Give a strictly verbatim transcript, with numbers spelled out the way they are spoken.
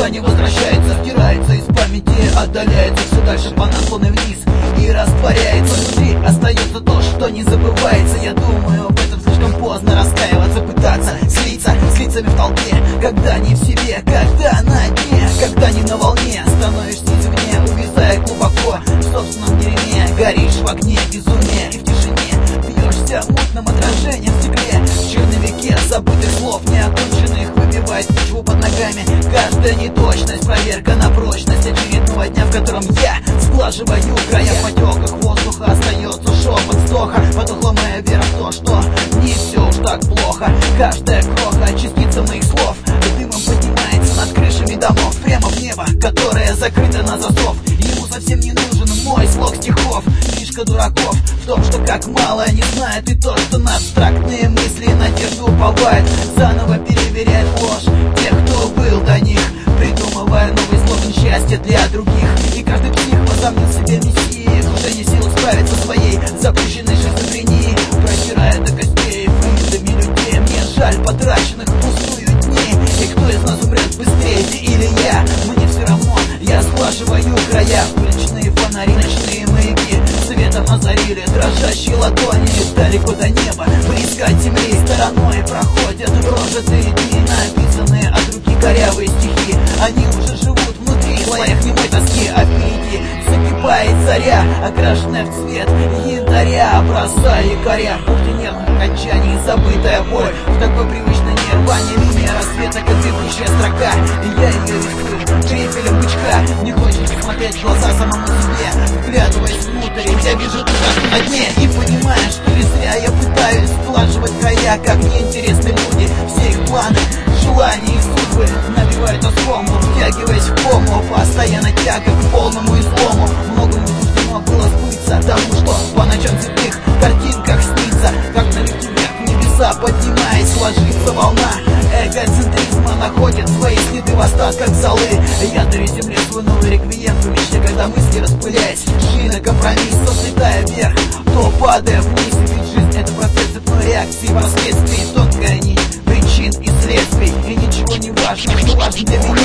никогда не возвращается, втирается из памяти, отдаляется все дальше по наклону вниз и растворяется. Внутри остается то, что не забывается. Я думаю, об этом слишком поздно раскаиваться, пытаться слиться с лицами в толпе, когда не в себе, когда на дне, когда не на волне. Становишься извне, увязая глубоко в собственном дерьме. Горишь в огне безумия и в тишине бьешься мутным отражением в стекле. В черновике забытых слов, неоконченных, выбивает почву под ногами. Каждая неточность, проверка на прочность очередного дня, в котором я сглаживаю края. В потеках воздуха остается шепот вздоха. Потухла моя вера в то, что не все уж так плохо. Каждая кроха, частица моих слов дымом поднимается над крышами домов, прямо в небо, которое закрыто на засов. Ему совсем не нужен мой слог стихов. Фишка дураков в том, что как мало они знают, и то, что на абстрактные мысли и надежду уповает, заново переверяет ложь тех, кто был до них, придумывая новый слоган счастья для других. И каждый псих возомнил себе мессией, уже не в силах справиться со своей запущенной шизофренией, прочирая до костей выездами людей. Мне жаль потраченных впустую дней. И кто из нас умрет быстрее, ты или я? Мне все равно, я сглаживаю края. Уличные фонари, ночные маяки светом озарили дрожащие ладони. Далеко до неба, близко от земли, стороной проходят прожитые дни, написанные от руки корявые стихи. Они уже живут внутри слоях немой тоски, а впереди закипает заря, окрашенная в цвет янтаря, бросая якоря в бухте нервных окончаний. Забытая боль в такой привычной нирване, линия рассвета, как бегущая строка. И я ее рисую крепелем бычка. Не хочется смотреть в глаза самому себе, вглядываясь внутрь, я вижу ужас на дне. И понимаю, что не зря я пытаюсь сглаживать края, как неинтересны люди. Все их планы, желания и судьбы набивают оскому, втягиваясь в кому, постоянно тяга к полному излому. Многому суждено было сбыться тому, что по ночам в цветных картинках снится, как налети вверх в небеса, поднимаясь, ложится волна эгоцентризма, находит свои следы в остатках золы. Я дарю земле свой новый реквием в мечте, когда мысли, распыляясь, шли на компромисс, то взлетая вверх, то падая вниз. Ведь жизнь — это процесс цепной реакции, последствий, тонкая нить причин и следствий. И ничего не важно, что важно для меня.